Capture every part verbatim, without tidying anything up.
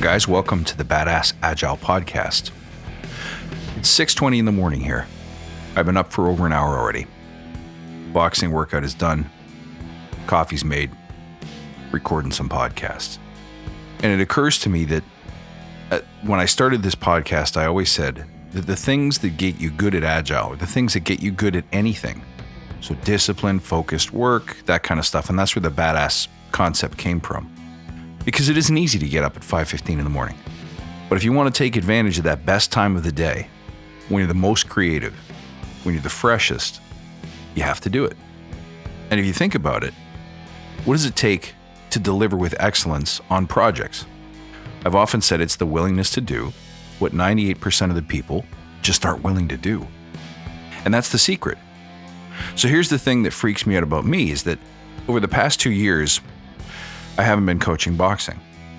Morning, guys. Welcome to the Badass Agile Podcast. It's six twenty in the morning here. I've been up for over an hour already. Boxing workout is done. Coffee's made. Recording some podcasts. And it occurs to me that uh, when I started this podcast, I always said that the things that get you good at Agile are the things that get you good at anything. So discipline, focused work, that kind of stuff. And that's where the badass concept came from. Because it isn't easy to get up at five fifteen in the morning. But if you want to take advantage of that best time of the day, when you're the most creative, when you're the freshest, you have to do it. And if you think about it, what does it take to deliver with excellence on projects? I've often said it's the willingness to do what ninety-eight percent of the people just aren't willing to do. And that's the secret. So here's the thing that freaks me out about me is that over the past two years, I haven't been coaching boxing.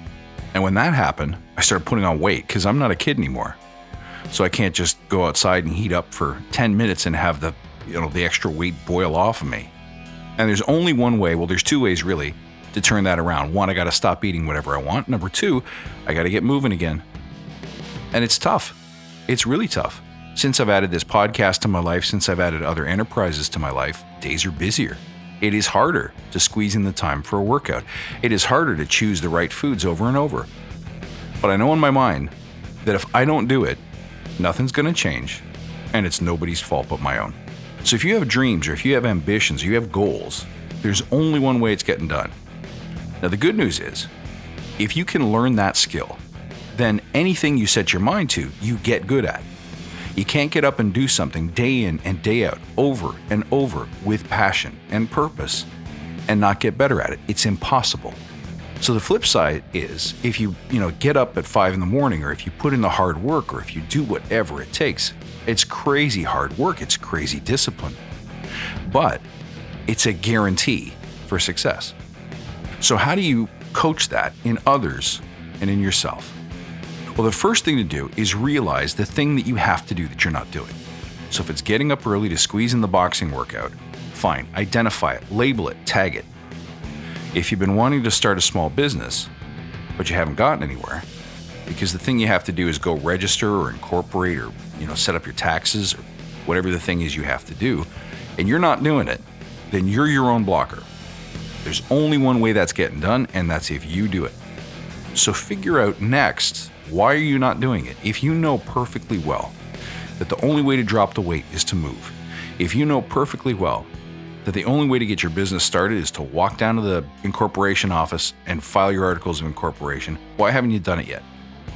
And when that happened, I started putting on weight because I'm not a kid anymore. So I can't just go outside and heat up for ten minutes and have the, you know, the extra weight boil off of me. And there's only one way, well, there's two ways really to turn that around. One, I got to stop eating whatever I want. Number two, I got to get moving again. And it's tough. It's really tough. Since I've added this podcast to my life, since I've added other enterprises to my life, days are busier. It is harder to squeeze in the time for a workout. It is harder to choose the right foods over and over. But I know in my mind that if I don't do it, nothing's going to change, and it's nobody's fault but my own. So if you have dreams or if you have ambitions, or you have goals, there's only one way it's getting done. Now the good news is, if you can learn that skill, then anything you set your mind to, you get good at. You can't get up and do something day in and day out, over and over with passion and purpose and not get better at it. It's impossible. So the flip side is if you, you know, get up at five in the morning, or if you put in the hard work, or if you do whatever it takes, it's crazy hard work. It's crazy discipline, but it's a guarantee for success. So how do you coach that in others and in yourself? Well, the first thing to do is realize the thing that you have to do that you're not doing. So if it's getting up early to squeeze in the boxing workout, fine, identify it, label it, tag it. If you've been wanting to start a small business, but you haven't gotten anywhere, because the thing you have to do is go register or incorporate or, you know, set up your taxes or whatever the thing is you have to do, and you're not doing it, then you're your own blocker. There's only one way that's getting done, and that's if you do it. So figure out next, why are you not doing it? If you know perfectly well that the only way to drop the weight is to move, if you know perfectly well that the only way to get your business started is to walk down to the incorporation office and file your articles of incorporation, why haven't you done it yet?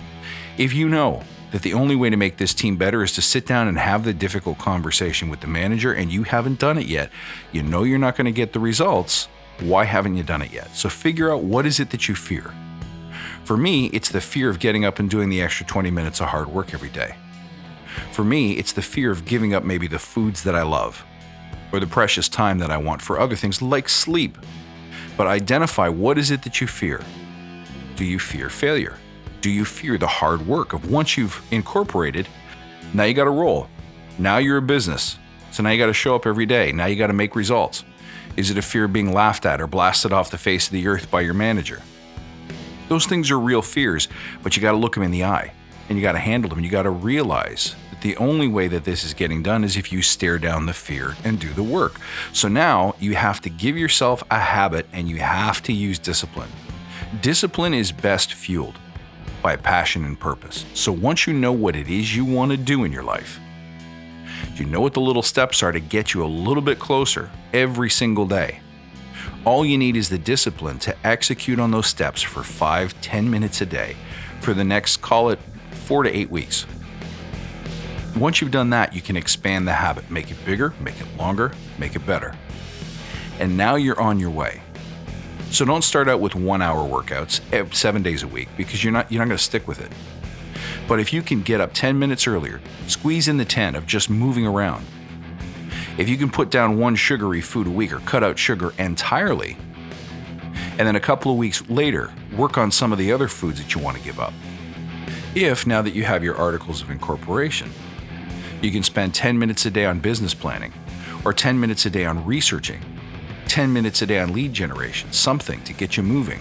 If you know that the only way to make this team better is to sit down and have the difficult conversation with the manager and you haven't done it yet, you know you're not going to get the results, why haven't you done it yet? So figure out what is it that you fear. For me, it's the fear of getting up and doing the extra twenty minutes of hard work every day. For me, it's the fear of giving up maybe the foods that I love or the precious time that I want for other things like sleep. But identify what is it that you fear. Do you fear failure? Do you fear the hard work of once you've incorporated, now you got to roll. Now you're a business. So now you got to show up every day. Now you got to make results. Is it a fear of being laughed at or blasted off the face of the earth by your manager? Those things are real fears, but you got to look them in the eye and you got to handle them. You got to realize that the only way that this is getting done is if you stare down the fear and do the work. So now you have to give yourself a habit and you have to use discipline. Discipline is best fueled by passion and purpose. So once you know what it is you want to do in your life, you know what the little steps are to get you a little bit closer every single day. All you need is the discipline to execute on those steps for five, ten minutes a day for the next, call it four to eight weeks. Once you've done that, you can expand the habit, make it bigger, make it longer, make it better. And now you're on your way. So don't start out with one hour workouts seven days a week because you're not, you're not going to stick with it. But if you can get up ten minutes earlier, squeeze in the ten of just moving around. If you can put down one sugary food a week or cut out sugar entirely, and then a couple of weeks later, work on some of the other foods that you want to give up. If, now that you have your articles of incorporation, you can spend ten minutes a day on business planning, or ten minutes a day on researching, ten minutes a day on lead generation, something to get you moving.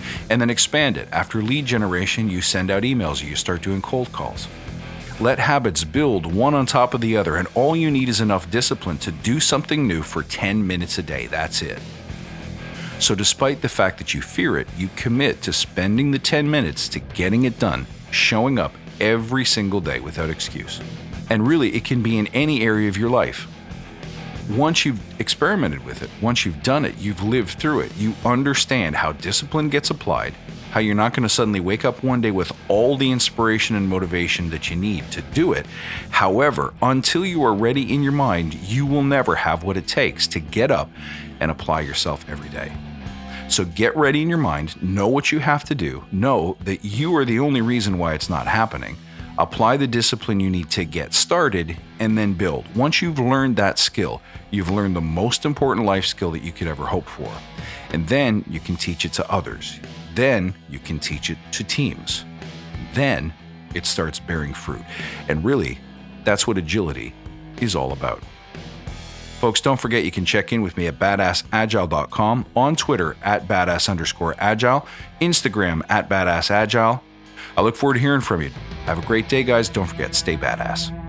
And then expand it. After lead generation, you send out emails, you start doing cold calls. Let habits build one on top of the other, and all you need is enough discipline to do something new for ten minutes a day. That's it. So despite the fact that you fear it, you commit to spending the ten minutes to getting it done, showing up every single day without excuse. And really, it can be in any area of your life. Once you've experimented with it, once you've done it, you've lived through it, you understand how discipline gets applied, how you're not going to suddenly wake up one day with all the inspiration and motivation that you need to do it. However, until you are ready in your mind, you will never have what it takes to get up and apply yourself every day. So get ready in your mind, know what you have to do, know that you are the only reason why it's not happening. Apply the discipline you need to get started, and then build. Once you've learned that skill, you've learned the most important life skill that you could ever hope for. And then you can teach it to others. Then you can teach it to teams. Then it starts bearing fruit. And really, that's what agility is all about. Folks, don't forget you can check in with me at badass agile dot com, on Twitter at badass underscore agile, Instagram at badass agile. I look forward to hearing from you. Have a great day, guys. Don't forget, stay badass.